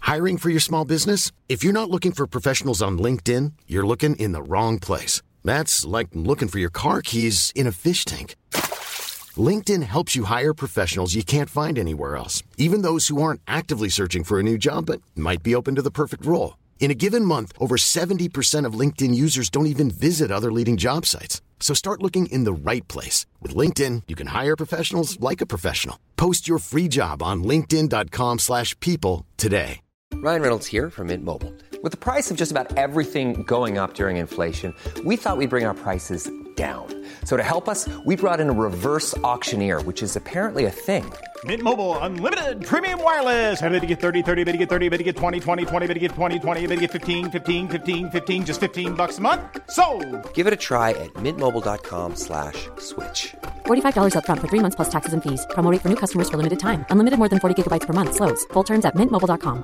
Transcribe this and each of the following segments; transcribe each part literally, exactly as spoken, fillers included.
Hiring for your small business? If you're not looking for professionals on LinkedIn, you're looking in the wrong place. That's like looking for your car keys in a fish tank. LinkedIn helps you hire professionals you can't find anywhere else, even those who aren't actively searching for a new job but might be open to the perfect role. In a given month, over seventy percent of LinkedIn users don't even visit other leading job sites. So start looking in the right place. With LinkedIn, you can hire professionals like a professional. Post your free job on linkedin.com slash people today. Ryan Reynolds here from Mint Mobile. With the price of just about everything going up during inflation, we thought we'd bring our prices down. So to help us, we brought in a reverse auctioneer, which is apparently a thing. Mint Mobile Unlimited Premium Wireless. How to get thirty, thirty, how to get thirty, how to get twenty, twenty, twenty, how to get twenty, twenty, how to get fifteen, fifteen, fifteen, fifteen, just fifteen bucks a month? Sold! Give it a try at mintmobile.com slash switch. forty-five dollars up front for three months plus taxes and fees. Promo rate for new customers for limited time. Unlimited more than forty gigabytes per month. Slows full terms at mint mobile dot com.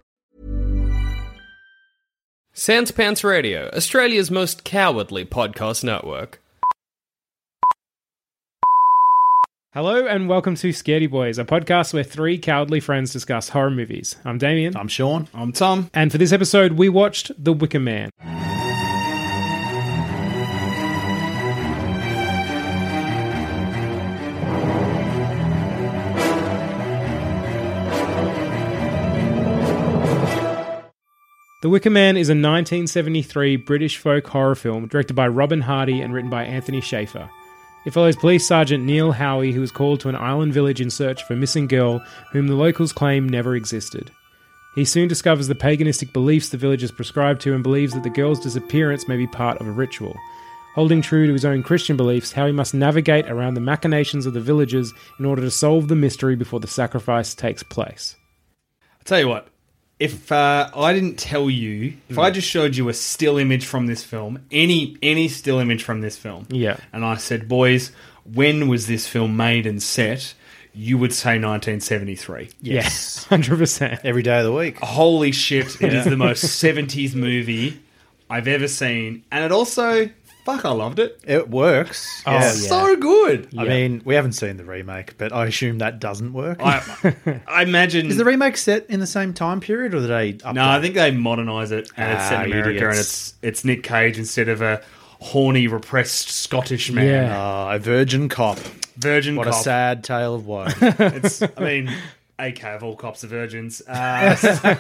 Sans Pants Radio, Australia's most cowardly podcast network. Hello and welcome to Scaredy Boys, a podcast where three cowardly friends discuss horror movies. I'm Damien. I'm Sean. I'm Tom. And for this episode, we watched The Wicker Man. The Wicker Man is a nineteen seventy-three British folk horror film directed by Robin Hardy and written by Anthony Schaefer. It follows Police Sergeant Neil Howie, who is called to an island village in search of a missing girl whom the locals claim never existed. He soon discovers the paganistic beliefs the villagers prescribe to and believes that the girl's disappearance may be part of a ritual. Holding true to his own Christian beliefs, Howie must navigate around the machinations of the villagers in order to solve the mystery before the sacrifice takes place. I'll tell you what. If uh, I didn't tell you, if mm. I just showed you a still image from this film, any any still image from this film, yeah, and I said, boys, when was this film made and set, you would say nineteen seventy-three. Yes, one hundred percent. Every day of the week. Holy shit, it is the most seventies movie I've ever seen. And it also... Fuck, I loved it. It works. Oh, yeah. So good. I yeah. mean, we haven't seen the remake, but I assume that doesn't work. I, I imagine... Is the remake set in the same time period, or did they update? No, I think they modernise it, and ah, it's set in America, idiots. and it's it's Nick Cage instead of a horny, repressed Scottish man. Yeah. Uh, a virgin cop. Virgin what cop. What a sad tale of woe. It's, I mean... A K of all cops are virgins. Uh,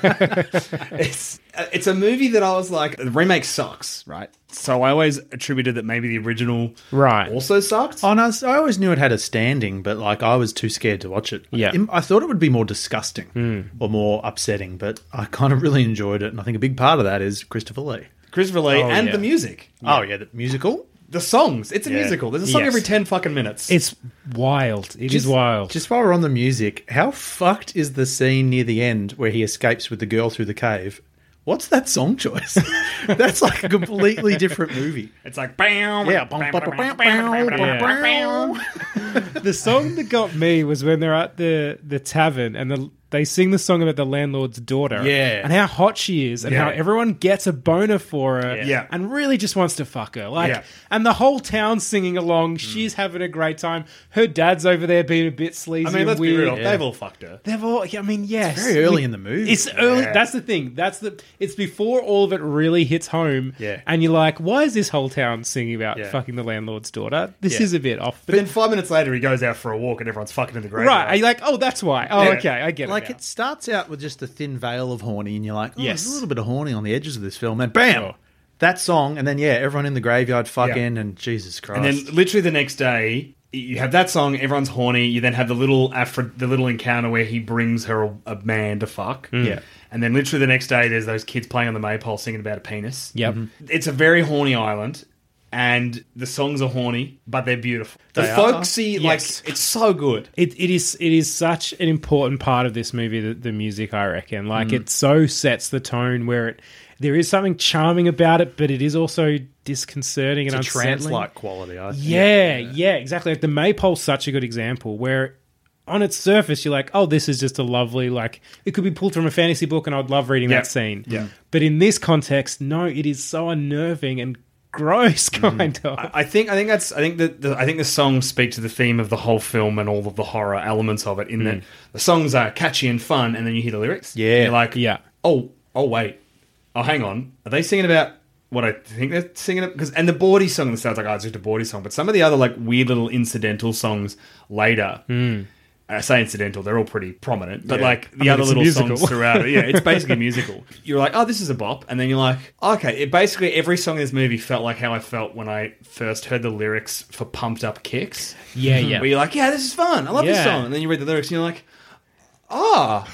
it's it's a movie that I was like, the remake sucks, right? So I always attributed that maybe the original right. also sucked. Oh, no, I always knew it had a standing, but like I was too scared to watch it. Yeah. I thought it would be more disgusting mm. or more upsetting, but I kind of really enjoyed it, and I think a big part of that is Christopher Lee. Christopher Lee oh, and yeah. the music. Yeah. Oh, yeah, the musical? The songs. It's a yeah. musical. There's a song yes. every ten fucking minutes. It's wild. It just, is wild. Just while we're on the music, how fucked is the scene near the end where he escapes with the girl through the cave? What's that song choice? That's like a completely different movie. It's like... Bam, yeah. bam, bam, bam, bam, bam, bam. The song that got me was when they're at the, the tavern and the... They sing the song about the landlord's daughter yeah. and how hot she is and yeah. how everyone gets a boner for her yeah. and really just wants to fuck her. Like, yeah. And the whole town's singing along. Mm. She's having a great time. Her dad's over there being a bit sleazy I mean, let's and weird. be real. Yeah. They've all fucked her. They've all, I mean, yes. It's very early we, in the movie. It's early. Yeah. That's the thing. That's the. It's before all of it really hits home. Yeah. And you're like, why is this whole town singing about yeah. fucking the landlord's daughter? This yeah. is a bit off. But then five minutes later, he goes out for a walk and everyone's fucking in the grave. Right. Are you like, oh, that's why. Oh, Yeah. okay. I get like it. Like, it starts out with just a thin veil of horny, and you're like, oh, Yes. there's a little bit of horny on the edges of this film. And bam, Sure. that song, and then yeah, everyone in the graveyard fucking, and Jesus Christ. And then literally the next day, you have that song, everyone's horny. You then have the little Afro, the little encounter where he brings her a, a man to fuck. Yeah. And then literally the next day, there's those kids playing on the maypole singing about a penis. Yep. Mm-hmm. It's a very horny island. And the songs are horny, but they're beautiful. The They are. folksy, like, Yes. it's so good. It it is it is such an important part of this movie, the, the music, I reckon. Like Mm. it so sets the tone where it there is something charming about it, but it is also disconcerting it's and a unsettling. trance-like quality, I think. Yeah, yeah, yeah, exactly. Like the maypole's such a good example where on its surface you're like, oh, this is just a lovely, like it could be pulled from a fantasy book and I'd love reading Yeah. that scene. Yeah. But in this context, no, it is so unnerving and gross, kind of. I think I think that's I think that the, I think the songs speak to the theme of the whole film and all of the horror elements of it. In that the songs are catchy and fun, and then you hear the lyrics. Yeah. and you're like, Yeah. oh, oh, wait. Oh, hang on. Are they singing about what I think they're singing? Because and the Bordy song sounds like, oh, it's just a Bordy song. But some of the other like weird little incidental songs later, Mm. I say incidental, they're all pretty prominent. But Yeah. like the I mean, other it's a little musical. songs throughout it, yeah, it's basically a musical. You're like, oh, this is a bop. And then you're like, okay, it basically every song in this movie felt like how I felt when I first heard the lyrics for Pumped Up Kicks. Yeah, yeah. Where you're like, yeah, this is fun. I love this Yeah. song. And then you read the lyrics and you're like, ah,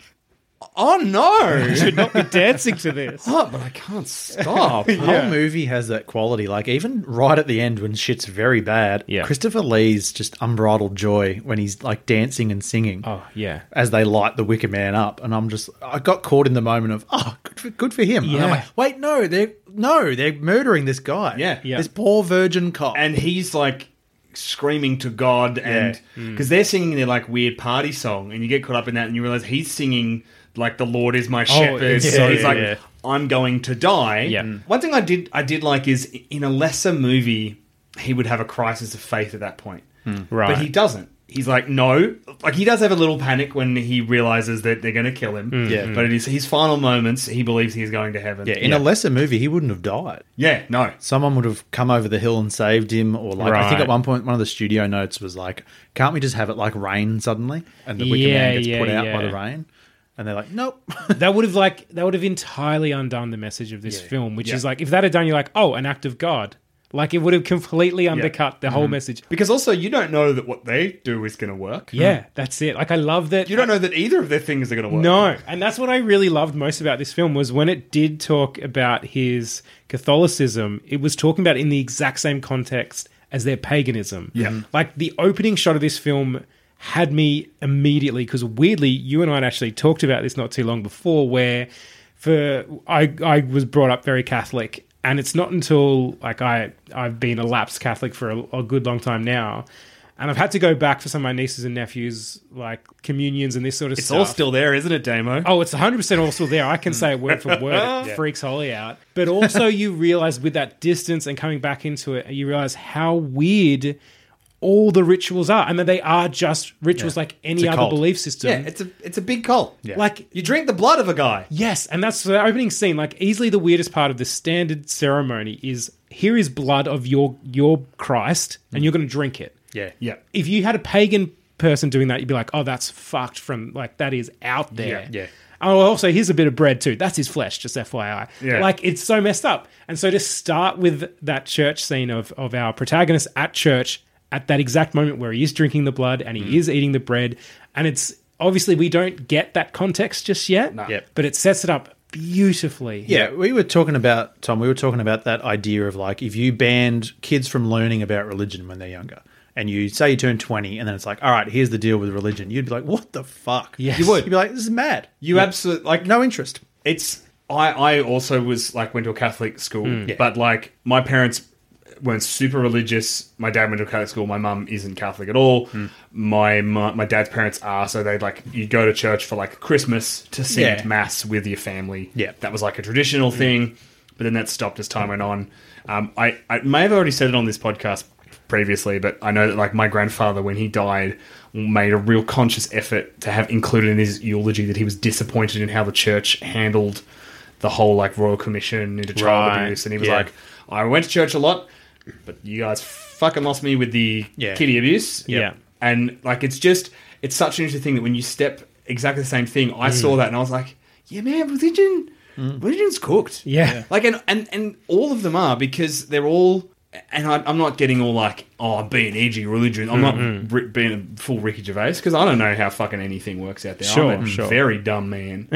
oh no. You should not be dancing to this. Oh, but I can't stop. The whole movie has that quality. Like, even right at the end when shit's very bad, Yeah. Christopher Lee's just unbridled joy when he's like dancing and singing. Oh, yeah. As they light the Wicker Man up, and I'm just, I got caught in the moment of, oh, good for, good for him. And I'm Yeah. like, wait, no, they're no, they're murdering this guy. Yeah. Yeah. This poor virgin cop. And he's like screaming to God, and because they're singing their like weird party song, and you get caught up in that, and you realize he's singing like the Lord is my shepherd. it's- so yeah, he's yeah, like, yeah. I'm going to die. Yeah. Mm. One thing I did I did like is in a lesser movie, he would have a crisis of faith at that point, Right. but he doesn't. He's like, no, like he does have a little panic when he realizes that they're going to kill him. Yeah. but it is his final moments. He believes he's going to heaven. yeah, in a lesser movie, he wouldn't have died. yeah, no, Someone would have come over the hill and saved him, or like I think Right. at one point one of the studio notes was like, "Can't we just have it like rain suddenly?" And the Wicker Yeah, Man gets yeah, put out by yeah. the rain, and they're like, "Nope." that would have like that would have entirely undone the message of this film, which Yeah. is like if that had done, you're like, oh, an act of God. Like it would have completely undercut the whole message. because also you don't know that what they do is going to work. Yeah, that's it. Like I love that. You don't know that either of their things are going to work. No, and that's what I really loved most about this film was when it did talk about his Catholicism, it was talking about it in the exact same context as their paganism. Yeah. Like the opening shot of this film had me immediately, because weirdly, you and I had actually talked about this not too long before, where for I I was brought up very Catholic, and it's not until like I I've been a lapsed Catholic for a, a good long time now. And I've had to go back for some of my nieces and nephews, like communions and this sort of It's stuff. all still there, isn't it, Damo? Oh, it's one hundred percent all still there. I can say it word for word. It freaks Holly out. But also you realize with that distance and coming back into it, you realize how weird all the rituals are. And that they are just rituals like any It's a other cult. belief system. Yeah, it's a it's a big cult. Like, You drink the blood of a guy. yes, and that's the opening scene. Like, easily the weirdest part of the standard ceremony is here is blood of your your Christ, and you're going to drink it. Yeah, Yeah. If you had a pagan person doing that, you'd be like, oh, that's fucked from, like, that is out there. Yeah, yeah. Oh, also, here's a bit of bread too. That's his flesh, just F Y I. Yeah. Like, it's so messed up. And so to start with that church scene of, of our protagonist at church at that exact moment where he is drinking the blood and he Mm. is eating the bread, and it's, obviously we don't get that context just yet, Yep. but it sets it up beautifully. Yeah, we were talking about, Tom, we were talking about that idea of like if you banned kids from learning about religion when they're younger, and you say you turn twenty, and then it's like, all right, here's the deal with religion. You'd be like, what the fuck? Yes. You would. You'd be like, this is mad. You absolutely like No interest. it's I I also was like went to a Catholic school, Hmm. but like my parents weren't super religious. My dad went to a Catholic school. My mum isn't Catholic at all. Hmm. My mu- my dad's parents are, so they'd like you go to church for like Christmas to sing Yeah. mass with your family. Yeah. that was like a traditional thing, but then that stopped as time went on. Um, I I may have already said it on this podcast previously, but I know that like my grandfather, when he died, made a real conscious effort to have included in his eulogy that he was disappointed in how the church handled the whole like Royal Commission into child Right. abuse, and he was Yeah. like, I went to church a lot, but you guys fucking lost me with the Yeah. kiddie abuse. Yeah. And like it's just it's such an interesting thing that when you step exactly the same thing, I saw that and I was like, yeah, man, religion religion's cooked. Yeah. Like and, and and all of them are, because they're all, and I, I'm not getting all like, oh, I'm being edgy religion. I'm not ri- being a full Ricky Gervais, because I don't know how fucking anything works out there. Sure, I'm a sure. very dumb man.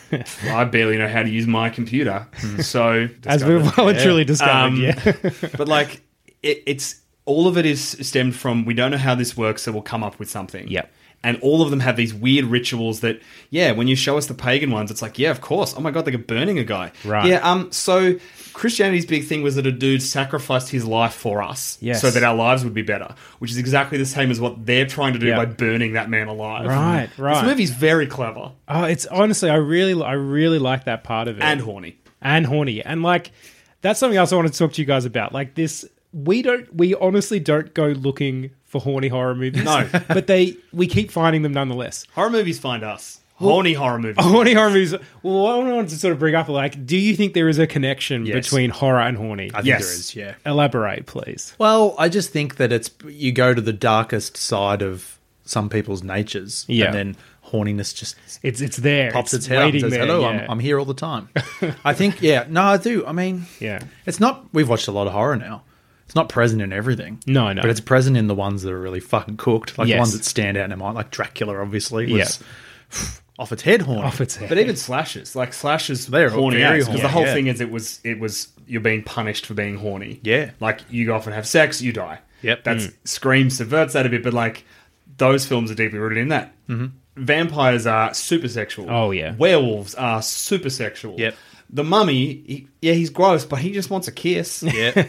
I barely know how to use my computer. So As we've well and truly discovered, Um, yeah. but like it, it's all of it is stemmed from we don't know how this works, so we'll come up with something. Yep. And all of them have these weird rituals that, yeah, when you show us the pagan ones, it's like, yeah, of course. Oh my god, they're burning a guy. Right. Yeah. Um. So Christianity's big thing was that a dude sacrificed his life for us, Yes. so that our lives would be better, which is exactly the same as what they're trying to do Yep. by burning that man alive. Right, right. This movie's very clever Oh, it's honestly, I really, I really like that part of it. and horny. and horny. And like, that's something else I wanted to talk to you guys about. Like this, we don't, we honestly don't go looking for horny horror movies. No. But they, we keep finding them nonetheless. Horror movies find us. horny horror movies. Horny horror movies. Well, what I wanted to sort of bring up, like, do you think there is a connection Yes. between horror and horny? I think Yes. there is, yeah. Elaborate, please. Well, I just think that it's you go to the darkest side of some people's natures, Yeah. and then horniness just It's it's there. pops its, it's head up and waiting says, there. "Hello, yeah. I'm, I'm here all the time." I think, yeah, no, I do. I mean, Yeah. it's not. We've watched a lot of horror now. It's not present in everything. No, no. but it's present in the ones that are really fucking cooked, like Yes. the ones that stand out in my mind, like Dracula. Obviously, was off its head horny. Off its head. But even slashes, like slashes, They're horny very because horny, the whole yeah. thing is it was it was you're being punished for being horny. Yeah. like you go off and have sex, you die. Yep. that's Mm. Scream subverts that a bit, but like those films are deeply rooted in that. Mm-hmm. Vampires are super sexual. Oh, yeah. werewolves are super sexual. Yep. The Mummy, he, yeah, he's gross, but he just wants a kiss. Yeah.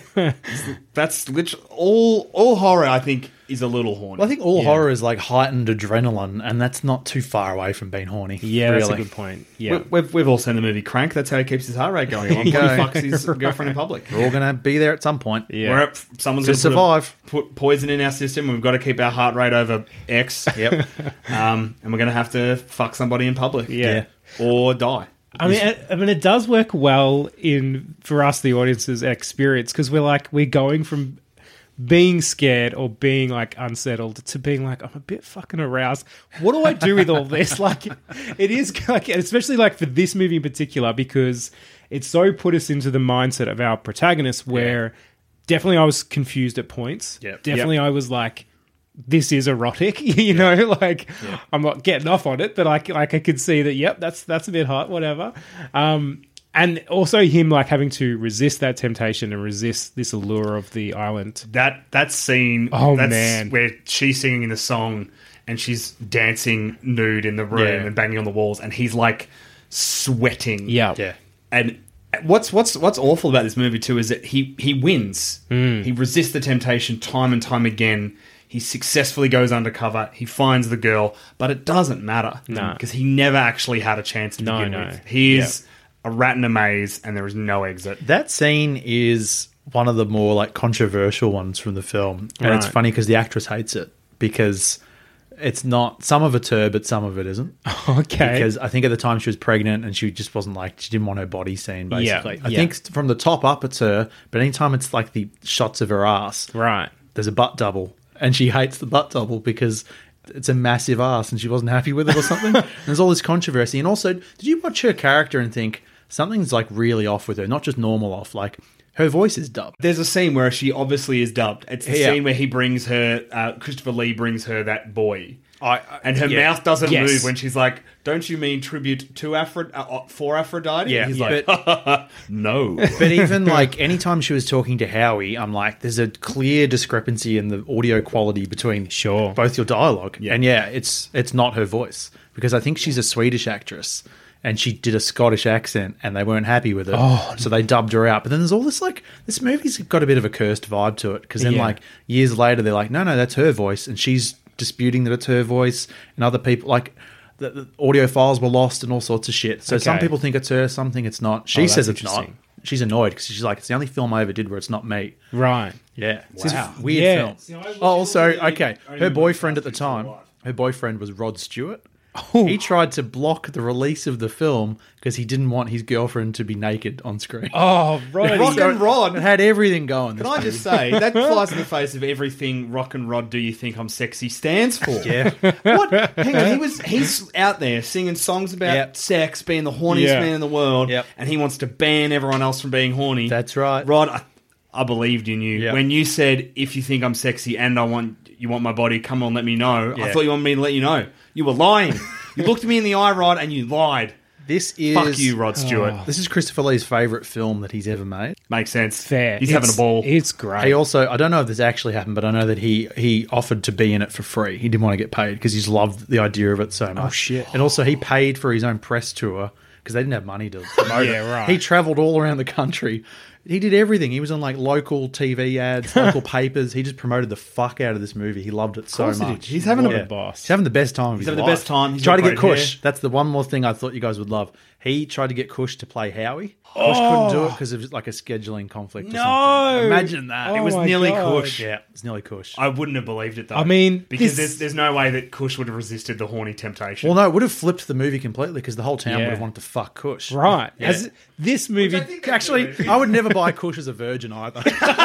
That's literally all. All horror, I think, is a little horny. Well, I think all horror is like heightened adrenaline, and that's not too far away from being horny. Yeah, that's a really. good point. Yeah. We- We've, we've all seen the movie Crank. That's how he keeps his heart rate going on. When he There you go. fucks his girlfriend in public. We're all going to be there at some point. Yeah. We're up, someone's To going to survive. Put poison in our system. We've got to keep our heart rate over X. Yep. Um, and we're going to have to fuck somebody in public. Yeah. Or die. I mean, I, I mean, it does work well in for us, the audience's experience, because we're like we're going from being scared or being like unsettled to being like I'm a bit fucking aroused. What do I do with all this? Like, it is like, especially like for this movie in particular, because it so put us into the mindset of our protagonist, where definitely I was confused at points. Yep. Definitely, I was like, this is erotic, you know, like I'm not getting off on it, but like, like I could see that, yep, that's, that's a bit hot, whatever. Um, and also him like having to resist that temptation and resist this allure of the island. That that scene, Oh, that's man. where she's singing the song and she's dancing nude in the room Yeah. and banging on the walls, and he's like sweating. Yeah. Yeah. And what's what's what's awful about this movie too is that he he wins. Hmm. He resists the temptation time and time again. He successfully goes undercover. He finds the girl, but it doesn't matter No. because he never actually had a chance to No, begin no. with. He is a rat in a maze, and there is no exit. That scene is one of the more like controversial ones from the film, and it's Right. funny because the actress hates it because it's not. Some of it's her, but some of it isn't. Okay. Because I think at the time she was pregnant and she just wasn't like she didn't want her body seen. Basically, Yeah, I yeah. think from the top up it's her, but anytime it's like the shots of her ass, Right. there's a butt double, and she hates the butt double because it's a massive ass and she wasn't happy with it or something. And there's all this controversy. And also, did you watch her character and think something's like really off with her? Not just normal off, like her voice is dubbed. There's a scene where she obviously is dubbed. It's the Yeah. scene where he brings her, uh, Christopher Lee brings her that boy. I, I- And her yeah. mouth doesn't Yes. move when she's like, "Don't you mean tribute to Aphro- uh, for Aphrodite?" Yeah, And he's yeah. like, "No." But even like anytime she was talking to Howie, I'm like, there's a clear discrepancy in the audio quality between Sure. both your dialogue. Yeah. And yeah, it's it's not her voice because I think she's a Swedish actress and she did a Scottish accent and they weren't happy with it. Oh, so they dubbed her out. But then there's all this like, this movie's got a bit of a cursed vibe to it because then Yeah. like years later, they're like, no, no, that's her voice. And she's disputing that it's her voice, and other people like the, the audio files were lost and all sorts of shit. So some Okay. people think it's her, some think it's not. She Oh, that's says it's not. interesting. She's annoyed because she's like, it's the only film I ever did where it's not me. Right. Yeah, it's this Wow. weird Yeah. film. Oh, also, okay, her boyfriend at the time, her boyfriend was Rod Stewart. He tried to block the release of the film because he didn't want his girlfriend to be naked on screen. Oh, right. Rock and Rod. It had everything going. Can I just say that flies in the face of everything Rock and Rod Do You Think I'm Sexy stands for? Yeah. What? Hang on, he was he's out there singing songs about Yep. sex, being the horniest Yeah. man in the world, Yep. and he wants to ban everyone else from being horny. That's right. Rod. I, I believed in you Yep. when you said, "If you think I'm sexy and I want you want my body, come on, let me know." I Yeah. thought you wanted me to let you know. You were lying. You looked me in the eye, Rod, and you lied. This is Fuck you, Rod Stewart. This is Christopher Lee's favorite film that he's ever made. Makes sense. Fair. He's It's- having a ball. It's great. He also, I don't know if this actually happened, but I know that he he offered to be in it for free. He didn't want to get paid because he's loved the idea of it so much. Oh, shit. And also, he paid for his own press tour because they didn't have money to promote Yeah, it. right. He travelled all around the country He did everything. He was on like local T V ads, local papers. He just promoted the fuck out of this movie. He loved it so course he did. much. He's having What a a boss. He's having the best time. Of He's his having the life. best time. He's Tried to got get great Kush. hair. That's the one more thing I thought you guys would love. He tried to get Kush to play Howie. Kush couldn't do it because of like a scheduling conflict. Or No! something. Imagine that. Oh it was my nearly God. Kush. Yeah, it was nearly Kush. I wouldn't have believed it though. I mean, because this- there's there's no way that Kush would have resisted the horny temptation. Well, no, it would have flipped the movie completely because the whole town Yeah. would have wanted to fuck Kush. Right. Yeah. As this movie... Actually, I would never buy Kush as a virgin either.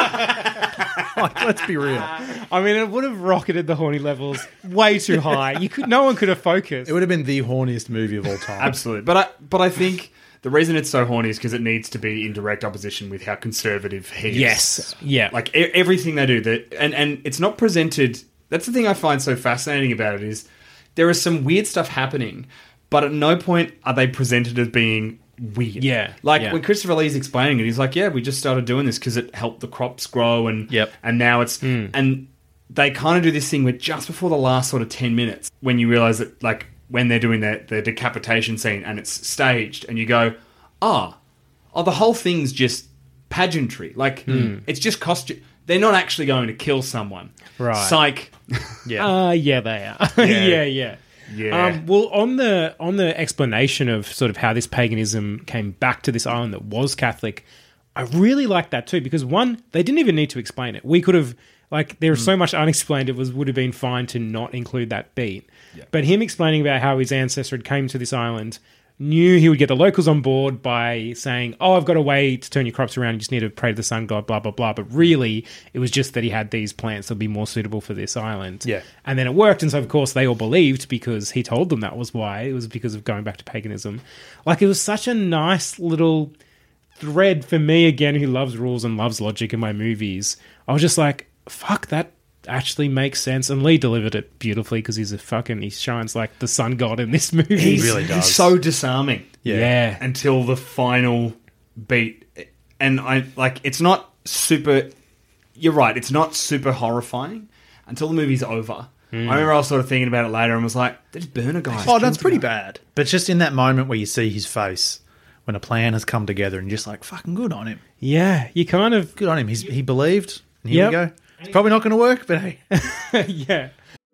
Like, let's be real. I mean, it would have rocketed the horny levels way too high. You could, no one could have focused. It would have been the horniest movie of all time. Absolutely, but I but I think the reason it's so horny is because it needs to be in direct opposition with how conservative he is. Yes. Yeah. Like e- everything they do, that and and it's not presented. That's the thing I find so fascinating about it is there is some weird stuff happening, but at no point are they presented as being weird. Yeah, like yeah. when Christopher Lee's explaining it, he's like, "Yeah, we just started doing this because it helped the crops grow, and Yep. and now it's Hmm. and they kind of do this thing where just before the last sort of ten minutes, when you realize that like when they're doing the the decapitation scene and it's staged, and you go, ah, oh, the whole thing's just pageantry. Like Hmm. it's just costume. They're not actually going to kill someone. Right. Psych. Yeah. Uh, yeah, they are. Yeah. yeah, yeah. Yeah. Um, well, on the on the explanation of sort of how this paganism came back to this island that was Catholic, I really like that too because one, they didn't even need to explain it. We could have like there's so much unexplained. It was would have been fine to not include that beat. But him explaining about how his ancestor had came to this island, knew he would get the locals on board by saying, oh, I've got a way to turn your crops around. You just need to pray to the sun god, blah, blah, blah. But really, it was just that he had these plants that would be more suitable for this island. Yeah. And then it worked. And so, of course, they all believed because he told them that was why. It was because of going back to paganism. Like, it was such a nice little thread for me, again, who loves rules and loves logic in my movies. I was just like, fuck, that actually makes sense. And Lee delivered it beautifully because he's a fucking, he shines like the sun god in this movie. He's, really does. he's so disarming. Yeah. Yeah. Until the final beat. And I like it's not super you're right, it's not super horrifying until the movie's over. I remember I was sort of thinking about it later and was like, they just burn a guy. Oh, that's pretty bad. But just in that moment where you see his face, when a plan has come together and you're just like, fucking good on him. Yeah, you kind of... Good on him. He's, he believed. And here Yep. we go. It's probably not going to work, but hey. yeah.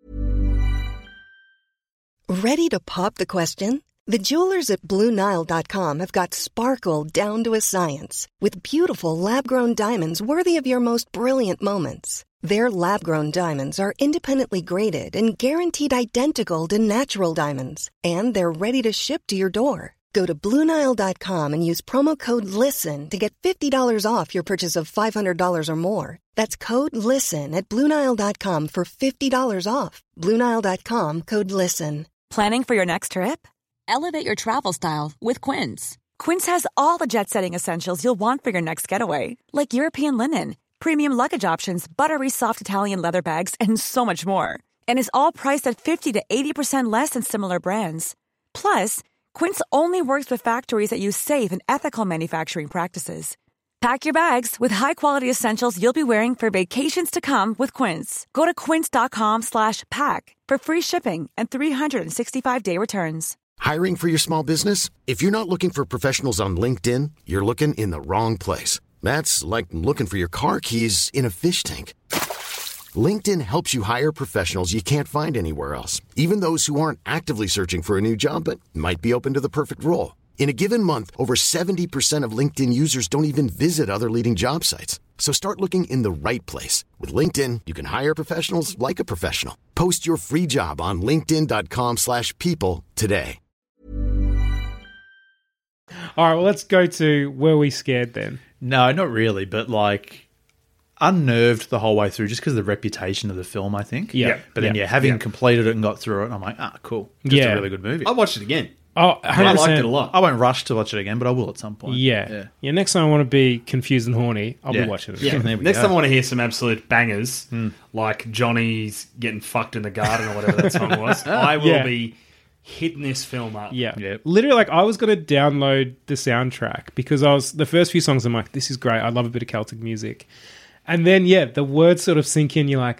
Ready to pop the question? The jewelers at Blue Nile dot com have got sparkle down to a science with beautiful lab-grown diamonds worthy of your most brilliant moments. Their lab-grown diamonds are independently graded and guaranteed identical to natural diamonds, and they're ready to ship to your door. Go to Blue Nile dot com and use promo code LISTEN to get fifty dollars off your purchase of five hundred dollars or more. That's code LISTEN at Blue Nile dot com for fifty dollars off. Blue Nile dot com, code LISTEN. Planning for your next trip? Elevate your travel style with Quince. Quince has all the jet-setting essentials you'll want for your next getaway, like European linen, premium luggage options, buttery soft Italian leather bags, and so much more. And is all priced at fifty to eighty percent less than similar brands. Plus, Quince only works with factories that use safe and ethical manufacturing practices. Pack your bags with high-quality essentials you'll be wearing for vacations to come with Quince. Go to quince.com slash pack for free shipping and three sixty-five day returns. Hiring for your small business? If you're not looking for professionals on LinkedIn, you're looking in the wrong place. That's like looking for your car keys in a fish tank. LinkedIn helps you hire professionals you can't find anywhere else, even those who aren't actively searching for a new job but might be open to the perfect role. In a given month, over seventy percent of LinkedIn users don't even visit other leading job sites. So start looking in the right place. With LinkedIn, you can hire professionals like a professional. Post your free job on linkedin.com slash people today. All right, well, let's go to Were We Scared then? No, not really, but like unnerved the whole way through just because of the reputation of the film, I think. Yeah. But then, Yeah. yeah, having Yeah. completed it and got through it, I'm like, ah, cool. Just Yeah. a really good movie. I watched it again. Oh, one hundred I percent. liked it a lot. I won't rush to watch it again, but I will at some point. Yeah. Yeah. yeah. Next time I want to be confused and horny, I'll Yeah. be watching it. Yeah. There we Next go. time I want to hear some absolute bangers, like Johnny's getting fucked in the garden or whatever that song was, I will Yeah. be hitting this film up. Yeah. Yeah. Literally, like, I was going to download the soundtrack because I was, the first few songs, I'm like, this is great. I love a bit of Celtic music. And then, yeah, the words sort of sink in. You're like, I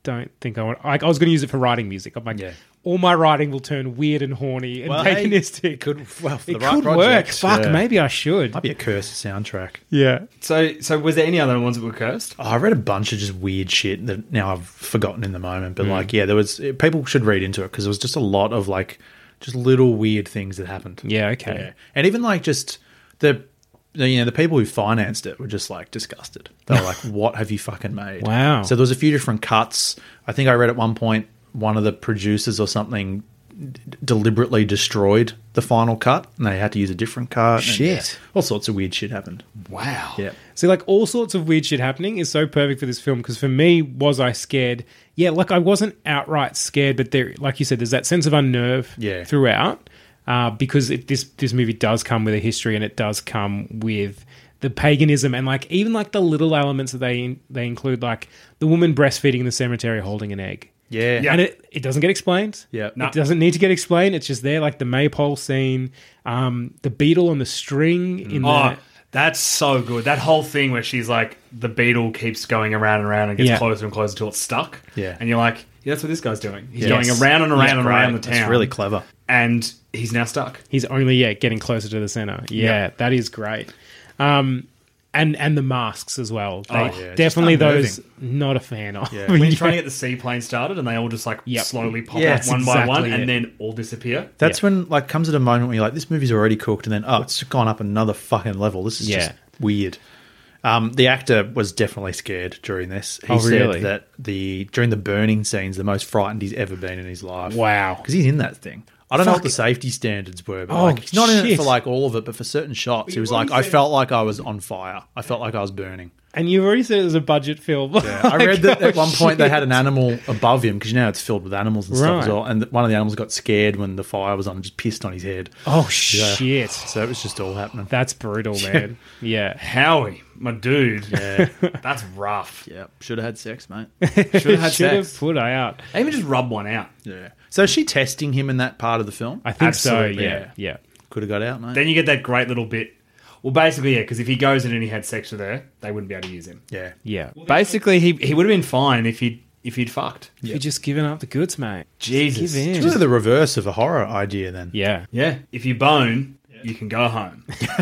don't think I want. Like, I was going to use it for writing music. I'm like, Yeah. all my writing will turn weird and horny and Well, hey, paganistic. could- well, for it the right could work. project, Fuck, yeah. maybe I should. Might be a cursed soundtrack. Yeah. So, so was there any other ones that were cursed? Oh, I read a bunch of just weird shit that now I've forgotten in the moment. But like, yeah, there was people should read into it because there was just a lot of like just little weird things that happened. Yeah. Okay. Yeah. And even like just the, the you know the people who financed it were just like disgusted. They were like, "What have you fucking made?" Wow. So there was a few different cuts. I think I read at one point one of the producers or something d- deliberately destroyed the final cut, and they had to use a different cut. and, Shit. yeah, all sorts of weird shit happened. Wow. Yeah. See, like, all sorts of weird shit happening is so perfect for this film because for me, was I scared? Yeah, like, I wasn't outright scared, but there, like you said, there's that sense of unnerve Yeah. throughout uh, because it, this this movie does come with a history and it does come with the paganism and, like, even, like, the little elements that they they include, like, the woman breastfeeding in the cemetery holding an egg. Yeah. And it, it doesn't get explained. Yeah. It doesn't need to get explained. It's just there, like the maypole scene, um, the beetle on the string in the... Oh, that's so good. That whole thing where she's like, the beetle keeps going around and around and gets Yeah. closer and closer until it's stuck. Yeah. And you're like, yeah, that's what this guy's doing. He's Yes. going around and around Yeah, and right. around the town. It's really clever. And he's now stuck. He's only, yeah, getting closer to the center. Yeah, Yeah. that is great. Um, and and the masks as well. They, Oh, yeah, it's definitely just those, not a fan of. Yeah. When he's trying to get the seaplane started and they all just like Yep. slowly pop Yes, up one by one exactly and it. then all disappear. That's Yeah. when like comes at a moment where you're like, this movie's already cooked, and then oh, it's gone up another fucking level. This is Yeah. just weird. Um, the actor was definitely scared during this. He Oh, said really? that the during the burning scenes, the most frightened he's ever been in his life. Wow. because he's in that thing. I don't know Fuck. what the safety standards were, but Oh, like, he's not in it shit. for like all of it, but for certain shots, he was like, I felt like I was on fire. I felt like I was burning. And you've already said it was a budget film. Yeah, I read that at one point they had an animal above him because you know it's filled with animals and stuff as Right. well. And one of the animals got scared when the fire was on and just pissed on his head. Oh, Yeah. shit. So it was just all happening. That's brutal, man. Yeah. Howie, my dude. Yeah, That's rough. yeah. Should have had sex, mate. Should have had Should have sex. put I out. Even just rub one out. Yeah. So is she testing him in that part of the film? I think Absolutely, so, yeah. yeah. Yeah. Could have got out, mate. Then you get that great little bit. Well, basically, yeah, because if he goes in and he had sex with her, they wouldn't be able to use him. yeah. Yeah. Basically, he he would have been fine if he'd if he'd fucked. If you're just giving up the goods, mate. Jesus. Give in. It's really the reverse of a horror idea then. Yeah. Yeah, if you bone, you can go home.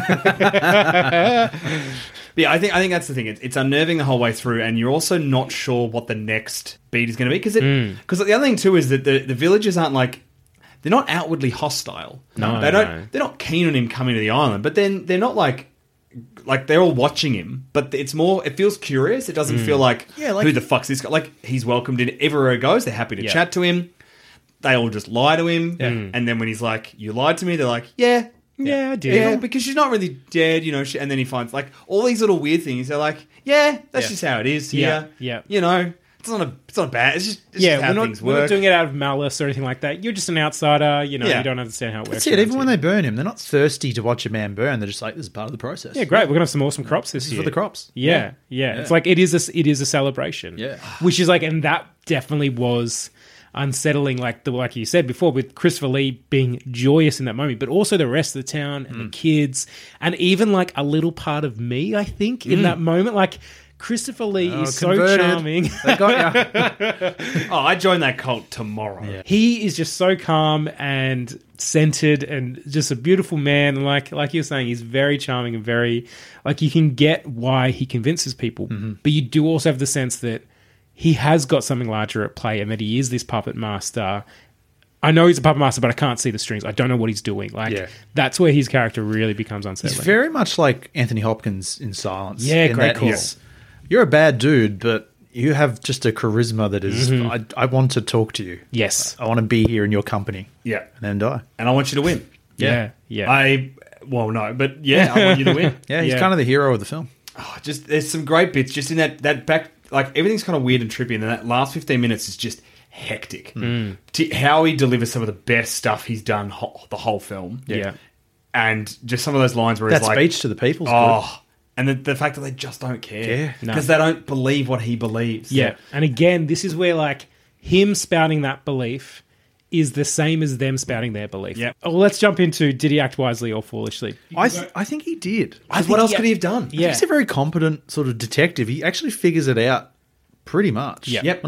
But yeah, I think I think that's the thing. It's, it's unnerving the whole way through, and you're also not sure what the next beat is going to be because Mm. because the other thing too is that the the villagers aren't like they're not outwardly hostile. No, they don't. no. They're not keen on him coming to the island, but then they're not like. Like they're all watching him, but it's more. It feels curious. It doesn't feel like, Yeah, like- who the fuck's this guy? Like he's welcomed in everywhere he goes. They're happy to Yeah. chat to him. They all just lie to him, Mm. and then when he's like, "You lied to me," they're like, "Yeah, Yeah, I did. yeah," because she's not really dead, you know. She, and then he finds like all these little weird things. They're like, "Yeah, that's Yeah. just how it is Yeah, here." yeah. you know, it's not a, it's not bad. It's just, it's Yeah, just how we're not, things we're work. not doing it out of malice or anything like that. You're just an outsider. You know, Yeah. you don't understand how it works. That's it. around Even when here. they burn him, they're not thirsty to watch a man burn. They're just like, this is part of the process. Yeah, great. We're gonna have some awesome crops this, This is year for the crops. Yeah, yeah, It's like it is a it is a celebration. Yeah. which is like, and that definitely was unsettling. Like the like you said before, with Christopher Lee being joyous in that moment, but also the rest of the town and the kids, and even like a little part of me. I think in that moment, like Christopher Lee Oh, is so converted. charming. They got you. Oh, I join that cult tomorrow. Yeah. He is just so calm and centered and just a beautiful man. And like like you were saying, he's very charming and very like you can get why he convinces people. But you do also have the sense that he has got something larger at play and that he is this puppet master. I know he's a puppet master, but I can't see the strings. I don't know what he's doing. Like Yeah. that's where his character really becomes unsettling. He's very much like Anthony Hopkins in Silence. Yeah, in great that call. he's- You're a bad dude, but you have just a charisma that is, I, I want to talk to you. Yes. I want to be here in your company. Yeah, And then die. and I want you to win. Yeah. Yeah. I well, no, but yeah, I want you to win. Yeah, he's Yeah. kind of the hero of the film. Oh, just there's some great bits just in that that back. Like everything's kind of weird and trippy, and then that last fifteen minutes is just hectic. Mm. T- how he delivers some of the best stuff he's done ho- the whole film. Yeah. And just some of those lines where That he's like, speech to the people's good. oh, and the, the fact that they just don't care. Yeah. No. Because they don't believe what he believes. Yeah. And again, this is where like him spouting that belief is the same as them spouting their belief. Yep. Oh, let's jump into did he act wisely or foolishly? I, th- I think he did. I what else could he have done? Yeah. He's a very competent sort of detective. He actually figures it out pretty much. Yeah. Yep. Well, not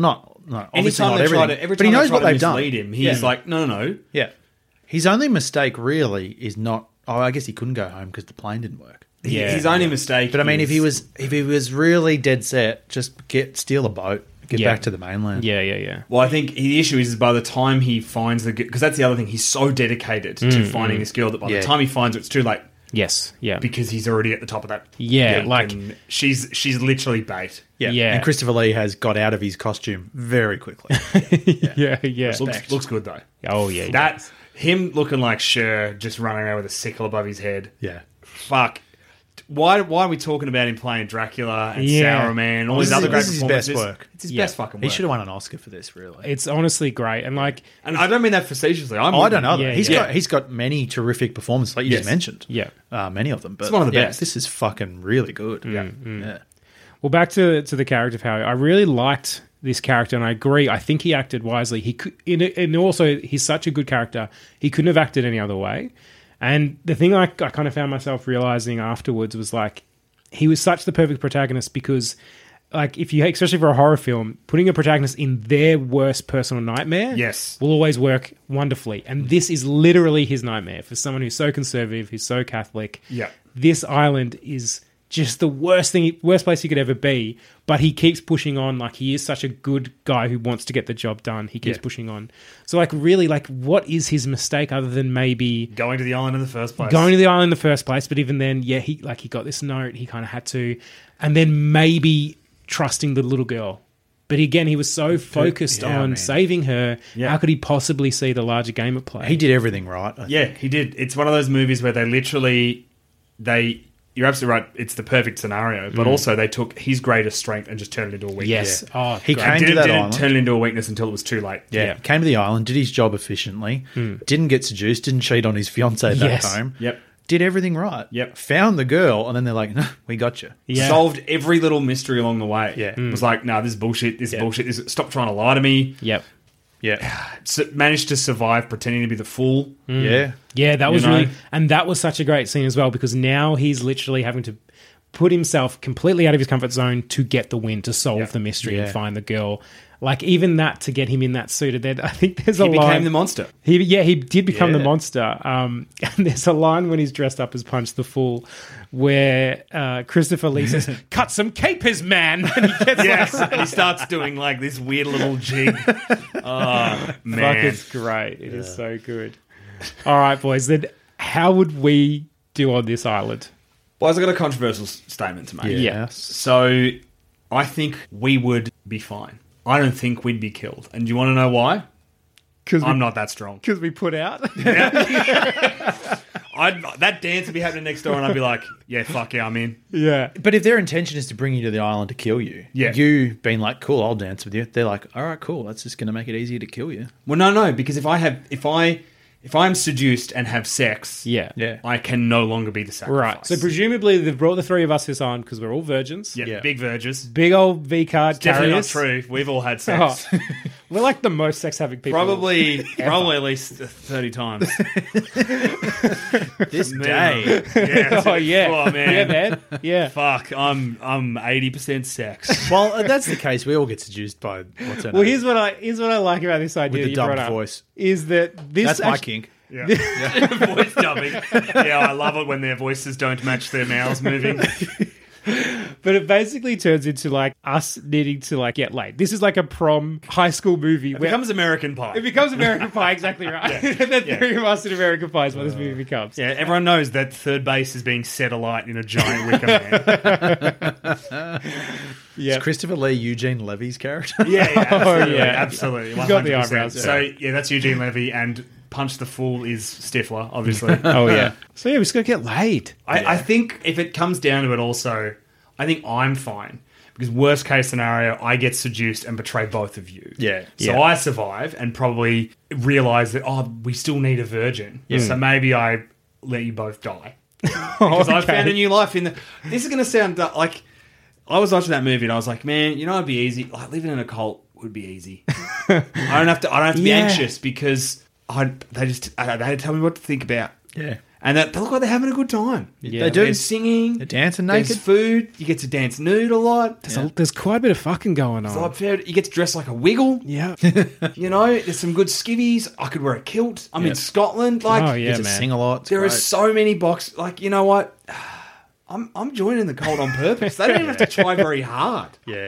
no, obviously Anytime not they try everything, to, every but time he knows they try what to they've done. mislead him, he's Yeah. like, no, no, no. Yeah. His only mistake really is not. Oh, I guess he couldn't go home because the plane didn't work. He- Yeah. His only mistake. But I mean, is, if he was if he was really dead set, just get steal a boat, get Yeah. back to the mainland. Yeah, yeah, yeah. Well, I think the issue is by the time he finds the because that's the other thing. He's so dedicated to finding this girl that by Yeah. the time he finds her, it's too late Yes, yeah. because he's already at the top of that. Yeah, peak, like- and she's she's literally bait. yeah, Yeah. And Christopher Lee has got out of his costume very quickly. yeah, yeah. Looks looks good though. Oh, yeah. he That does. him looking like Cher, just running around with a sickle above his head. yeah. Fuck. Why why are we talking about him playing Dracula and Yeah. Sauron, all This these is- other great this is his best performances? work. It's his Yeah. best fucking He work. should have won an Oscar for this, really. It's honestly great. And like, And I don't mean that facetiously. I'm Oh, I don't know. Yeah, that. He's yeah. got he's got many terrific performances, like you Yes. just mentioned. Yeah. uh, many of them. But It's one of the yeah, best. This is fucking really good. Yeah, yeah. well, back to to the character of Howie. I really liked this character, and I agree. I think he acted wisely. He could, in, and also he's such a good character. He couldn't have acted any other way. And the thing I, I kind of found myself realizing afterwards was like, he was such the perfect protagonist because, like, if you, especially for a horror film, putting a protagonist in their worst personal nightmare, Yes. will always work wonderfully. And this is literally his nightmare for someone who's so conservative, who's so Catholic. Yeah. This island is just the worst thing, worst place he could ever be. But he keeps pushing on. Like, he is such a good guy who wants to get the job done. He keeps Yeah. pushing on. So, like, really, like, what is his mistake other than maybe going to the island in the first place. going to the island in the first place? But even then, yeah, he like he got this note. He kind of had to, and then maybe trusting the little girl. But again, he was so focused yeah, on man. saving her. Yeah. How could he possibly see the larger game at play? He did everything right. I Yeah, he did. It's one of those movies where they literally they. You're absolutely right. It's the perfect scenario, but also they took his greatest strength and just turned it into a weakness. Yes. Oh, He great. came And to didn't, that didn't island. turn it into a weakness until it was too late. Yeah. Yeah. Came to the island, did his job efficiently, didn't get seduced, didn't cheat on his fiancée back Yes. home. Yep. Did everything right. Yep. Found the girl, and then they're like, no, we got you. Yeah. Solved every little mystery along the way. Yeah. It was like, no, this is bullshit. This is bullshit. This is, stop trying to lie to me. Yep. Yeah. S managed to survive pretending to be the fool. Yeah. Yeah, that was know? really, and that was such a great scene as well because now he's literally having to put himself completely out of his comfort zone to get the win, to solve Yeah. the mystery Yeah. and find the girl. Like even that to get him in that suit, then I think there's a He line. became the monster. He, yeah, he did become the Yeah. monster. Um, and there's a line when he's dressed up as Punch the Fool where uh, Christopher Lee says, "Cut some capers, man." And he gets Yes, like, and he starts doing like this weird little jig. Oh Fuck, man, it's great. It is so good. All right, boys. Then how would we do on this island? boys, I got a controversial s- statement to make. Yeah. Yeah. So, I think we would be fine. I don't think we'd be killed. And do you want to know why? Because I'm not that strong. Because we put out. I'd, that dance would be happening next door, and I'd be like, "Yeah, fuck yeah, I'm in." yeah. But if their intention is to bring you to the island to kill you, Yeah. you being like, cool, I'll dance with you. They're like, all right, cool. That's just going to make it easier to kill you. Well, no, no, because if I have, if I, if I'm seduced and have sex, Yeah. Yeah. I can no longer be the sacrifice. Right. So presumably they've brought the three of us this on because we're all virgins. yeah, Yeah. big verges. Big old V card Definitely not carriers. true. We've all had sex. Oh. We're like the most sex having people. Probably, probably at least thirty times. This Man. day. Yeah. Oh yeah. Oh man. Yeah, man. Yeah. Fuck. I'm I'm eighty percent sex. Well, uh, that's the case. We all get seduced by what's her Well, name? here's what I here's what I like about this idea With the you brought dubbed up, voice. is that this That's my actu- kink. Yeah. Voice dubbing. Yeah, I love it when their voices don't match their mouths moving. But it basically turns into like us needing to like get laid. This is like a prom high school movie It where becomes American Pie. it becomes American Pie. Exactly right. And then Yeah. three of us in American Pie is what this movie becomes. Yeah, everyone knows that third base is being set alight in a giant wicker man. Yeah. It's Christopher Lee, Eugene Levy's character. Yeah, yeah, absolutely, yeah. absolutely. He's got the one hundred percent. eyebrows, yeah. So yeah, that's Eugene Levy, and Punch the Fool is Stifler, obviously. Oh yeah. So yeah, we just gotta get laid. I, I think if it comes down to it, also, I think I'm fine because worst case scenario, I get seduced and betray both of you. Yeah. So Yeah. I survive and probably realize that oh, we still need a virgin. So maybe I let you both die because I found a new life in the. This is going to sound du- like I was watching that movie and I was like, man, you know, it'd be easy. Like living in a cult would be easy. I don't have to. I don't have to be Yeah. anxious because I they just I, they tell me what to think about. Yeah. And that, they look like they're having a good time. Yeah. They do. They're singing. They're dancing There's naked. food. You get to dance nude a lot. There's, a, there's quite a bit of fucking going on. Like, you get to dress like a wiggle. Yeah. You know, there's some good skivvies. I could wear a kilt. I'm Yeah. in Scotland. Like, Oh, yeah, You get to man. sing a lot. It's there are great. so many boxes. Like, you know what? I'm I'm joining the cult on purpose. They don't even have to try very hard. Yeah.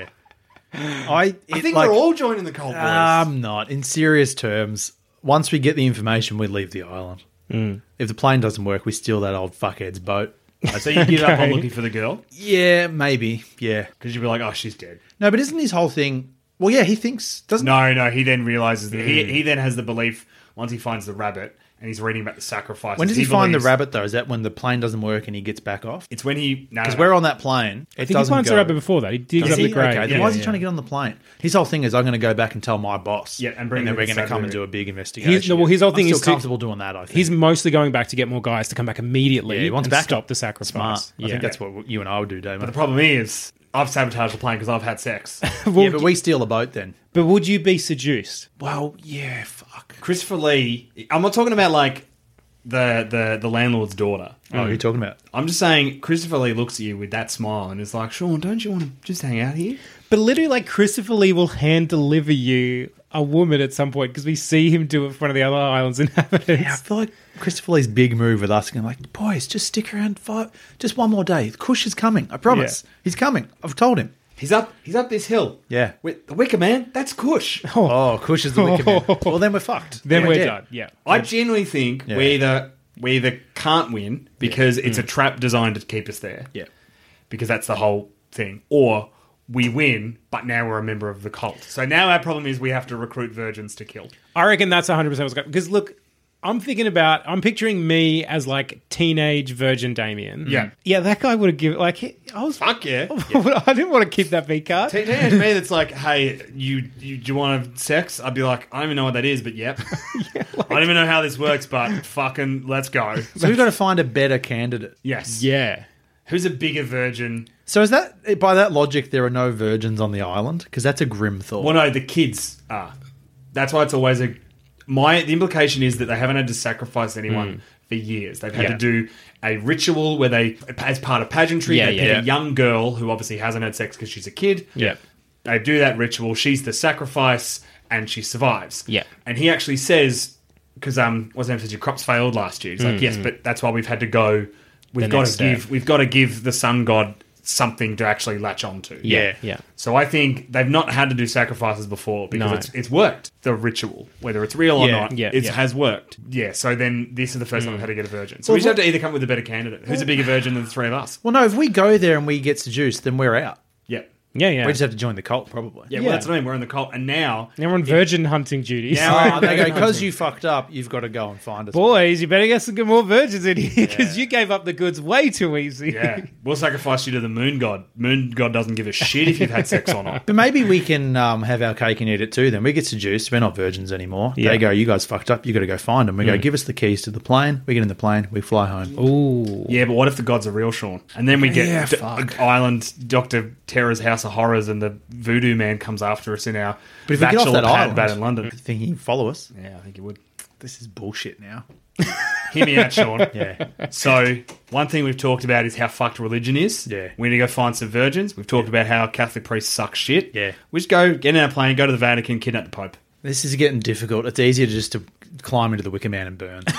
I, I it, think like, we're all joining the cult, boys. I'm not. In serious terms, once we get the information, we leave the island. Mm. If the plane doesn't work, we steal that old fuckhead's boat. So you give up on Okay. looking for the girl? Yeah, maybe. Yeah. Because you'd be like, oh, she's dead. No, but isn't his whole thing... Well, yeah, he thinks... doesn't No, no, he then realizes that Mm. he, he then has the belief, once he finds the rabbit, and he's reading about the sacrifices. When does he, find believes- the rabbit, though? Is that when the plane doesn't work and he gets back off? It's when he... No, Because no, we're on that plane. It I think he doesn't finds go. the rabbit before that. He digs Does up he? the grave. Okay, then yeah, why is he yeah. trying to get on the plane? His whole thing is, I'm going to go back and tell my boss. Yeah, and bring then him we're in going to come and Saturday. do a big investigation. He's, no, well, his whole I'm thing still is to- comfortable doing that, I think. He's mostly going back to get more guys to come back immediately yeah, he wants and back stop the sacrifice. Smart. I Yeah. think that's what you and I would do, Damon. But the problem is, I've sabotaged the plane because I've had sex. Well, yeah, but we steal a boat then. but would you be seduced? Well, yeah, fuck. Christopher Lee... I'm not talking about, like, the, the, the landlord's daughter. Oh, what are you talking about? I'm just saying, Christopher Lee looks at you with that smile and is like, Sean, don't you want to just hang out here? But literally, like, Christopher Lee will hand deliver you a woman at some point because we see him do it for one of the other island's inhabitants. Yeah, I feel like Christopher Lee's big move with us, going like, boys, just stick around five, just one more day. Kush is coming. I promise. Yeah. He's coming. I've told him. He's up He's up this hill. Yeah. With the Wicker Man, that's Kush. Oh, Kush is the wicked man. Well, then we're fucked. Then Yeah, we're dead. done. Yeah. I genuinely think Yeah. we either we either can't win because it's a trap designed to keep us there. Yeah. Because that's the whole thing. Or we win, but now we're a member of the cult. So now our problem is we have to recruit virgins to kill. I reckon that's one hundred percent what's going. Because look, I'm thinking about, I'm picturing me as like teenage virgin Damien. Yeah. Yeah, that guy would have given, like, he- I was. Fuck yeah. I didn't want to keep that V card. T- Teenage me that's like, hey, you, you do you want to have sex? I'd be like, I don't even know what that is, but yep. I don't even know how this works, but fucking let's go. So we've got to find a better candidate. Yes. Yeah. Who's a bigger virgin? So is that, by that logic, there are no virgins on the island? Because that's a grim thought. Well, no, the kids are. That's why it's always a... My The implication is that they haven't had to sacrifice anyone for years. They've had Yeah. to do a ritual where they, as part of pageantry, Yeah, they yeah. pick Yeah. a young girl who obviously hasn't had sex because she's a kid. Yeah. They do that ritual. She's the sacrifice, and she survives. Yeah. And he actually says, because um, what's the name? Says your crops failed last year. He's like, yes, but that's why we've had to go. We've The got next to step. give. We've got to give the sun god something to actually latch onto. Yeah. Yeah. So I think they've not had to do sacrifices before because No. it's it's worked. The ritual, whether it's real or Yeah, not, yeah, it yeah. has worked. Yeah. So then this is the first time they've had to get a virgin. So Well, we just have what- to either come up with a better candidate. Who's a bigger virgin than the three of us? Well, no, if we go there and we get seduced, then we're out. Yeah. Yeah, yeah. We just have to join the cult, probably. Yeah. Yeah. Well, that's what I mean. We're in the cult, and now Now we're on virgin hunting duties. Now- Oh, they go, because you fucked up, you've got to go and find us. Boys, you better get some good more virgins in here because you gave up the goods way too easy. yeah, we'll sacrifice you to the moon god. Moon god doesn't give a shit if you've had sex or not. But maybe we can um, have our cake and eat it too. Then we get seduced. We're not virgins anymore. Yeah. They go, you guys fucked up. You got to go find them. We go, give us the keys to the plane. We get in the plane. We fly home. Ooh. Yeah, but what if the gods are real, Sean? And then we get Yeah, D- fuck. Island Doctor Terror's House of Horrors, and the voodoo man comes after us in our But if we get off bachelor that pad island, bad in London. think he can follow us. Yeah, I think you would. This is bullshit now. Hear me out, Sean. Yeah. So, one thing we've talked about is how fucked religion is. Yeah. We need to go find some virgins. We've talked about how Catholic priests suck shit. Yeah. We just go, get in our plane, go to the Vatican, kidnap the Pope. This is getting difficult. It's easier just to climb into the Wicker Man and burn.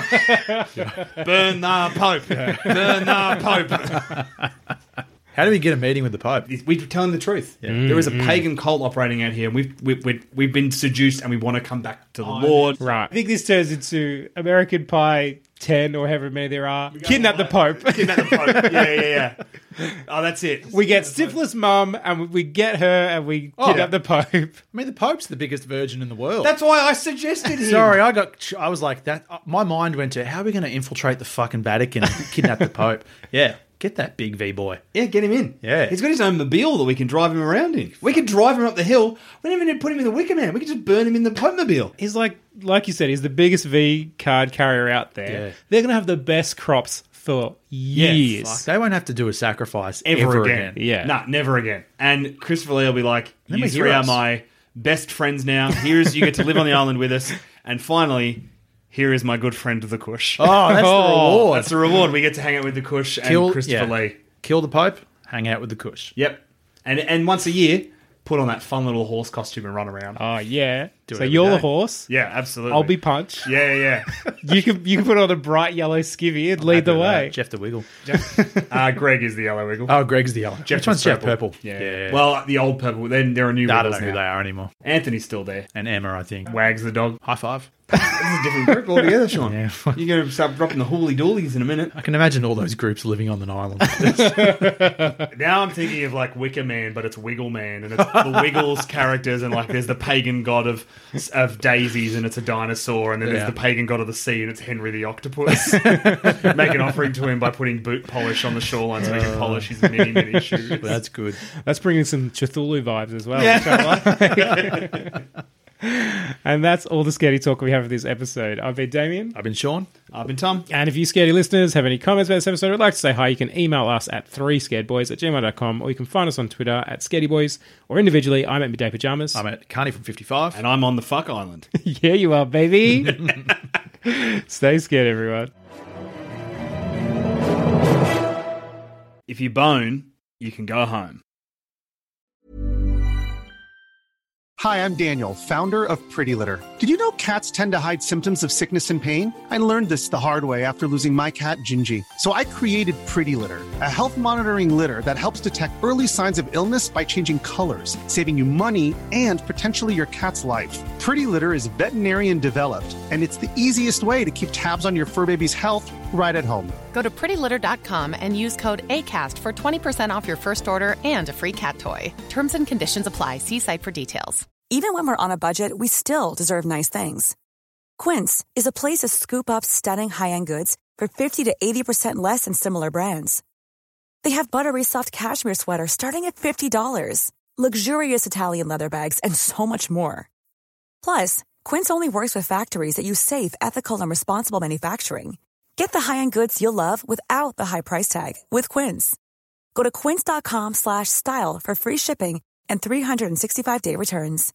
Burn the Pope. Burn the Pope. How do we get a meeting with the Pope? We're telling the truth. There is a pagan cult operating out here. And we've, we've, we've, we've been seduced and we want to come back to the Lord. Right. I think this turns into American Pie ten or however many there are. Kidnap the Pope. Kidnap the Pope. Yeah, yeah, yeah. Oh, that's it. We get Stifler's mum and we get her and we kidnap the Pope. I mean, the Pope's the biggest virgin in the world. That's why I suggested him. Sorry, I got. I was like that. My mind went to how are we going to infiltrate the fucking Vatican and kidnap the Pope? Yeah, get that big V boy. Yeah, get him in. Yeah. He's got his own mobile that we can drive him around in. We can drive him up the hill. We don't even need to put him in the Wicker Man. We can just burn him in the Pope mobile. He's like, like you said, he's the biggest V card carrier out there. Yeah. They're going to have the best crops for years. Fuck, they won't have to do a sacrifice Ever, ever, again. again. Yeah. Nah, never again. And Christopher Lee will be like, Then you we're three are heroes. my best friends now. Here's, you get to live on the island with us. And finally, here is my good friend the Kush. Oh, that's the reward. That's the reward. We get to hang out with the Kush Kill- and Christopher yeah. Lee. Kill the Pope, hang out with the Kush. Yep. And and once a year, put on that fun little horse costume and run around. Oh, yeah. Do it so every you're day. the horse. Yeah, absolutely. I'll be Punch. Yeah, yeah. You can you can put on a bright yellow skivvy and lead the way. Jeff the Wiggle. uh, Greg is the yellow wiggle. Oh, Greg's the yellow. Jeff Which one's is Jeff Purple? Yeah. yeah. Well, the old purple. Then there are new. I don't know wiggles who now. they are anymore. Anthony's still there. And Emma, I think. Wags the dog. High five. This is a different group altogether, Sean. Yeah. You're going to start dropping the hooly doolies in a minute. I can imagine all those groups living on an island. Now I'm thinking of like Wicker Man, but it's Wiggle Man, and it's the Wiggles characters, and like there's the pagan god of of daisies, and it's a dinosaur, and then Yeah. there's the pagan god of the sea, and it's Henry the octopus. Make an offering to him by putting boot polish on the shoreline so he can polish his mini mini shoes. That's good. That's bringing some Cthulhu vibes as well. which I like. And that's all the Scaredy talk we have for this episode. I've been Damien. I've been Sean. I've been Tom. And if you Scaredy listeners have any comments about this episode or would like to say hi, you can email us at three scared boys at gmail dot com, or you can find us on Twitter at scaredyboys, or individually, I'm at Midday Pajamas. I'm at Carney from fifty-five. And I'm on the fuck island. Yeah, you are, baby. Stay scared, everyone. If you bone, you can go home. Hi, I'm Daniel, founder of Pretty Litter. Did you know cats tend to hide symptoms of sickness and pain? I learned this the hard way after losing my cat, Gingy. So I created Pretty Litter, a health monitoring litter that helps detect early signs of illness by changing colors, saving you money and potentially your cat's life. Pretty Litter is veterinarian developed, and it's the easiest way to keep tabs on your fur baby's health right at home. Go to pretty litter dot com and use code ACAST for twenty percent off your first order and a free cat toy. Terms and conditions apply. See site for details. Even when we're on a budget, we still deserve nice things. Quince is a place to scoop up stunning high-end goods for fifty to eighty percent less than similar brands. They have buttery soft cashmere sweaters starting at fifty dollars, luxurious Italian leather bags, and so much more. Plus, Quince only works with factories that use safe, ethical, and responsible manufacturing. Get the high-end goods you'll love without the high price tag with Quince. Go to quince.com slash style for free shipping and three sixty-five day returns.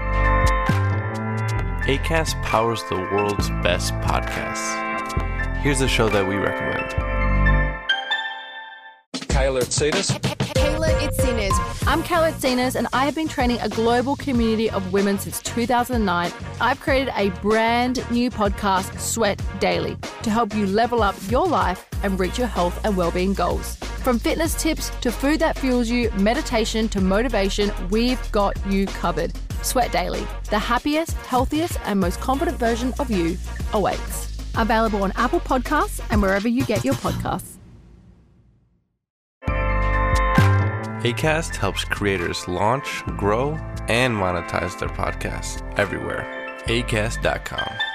Acast powers the world's best podcasts. Here's a show that we recommend. Kayla Itsinas. Kayla Itsinas. I'm Kayla Itsinas, and I have been training a global community of women since two thousand nine. I've created a brand new podcast, Sweat Daily, to help you level up your life and reach your health and well-being goals. From fitness tips to food that fuels you, meditation to motivation, we've got you covered. Sweat Daily, the happiest, healthiest, and most confident version of you awaits. Available on Apple Podcasts and wherever you get your podcasts. Acast helps creators launch, grow, and monetize their podcasts everywhere. acast dot com.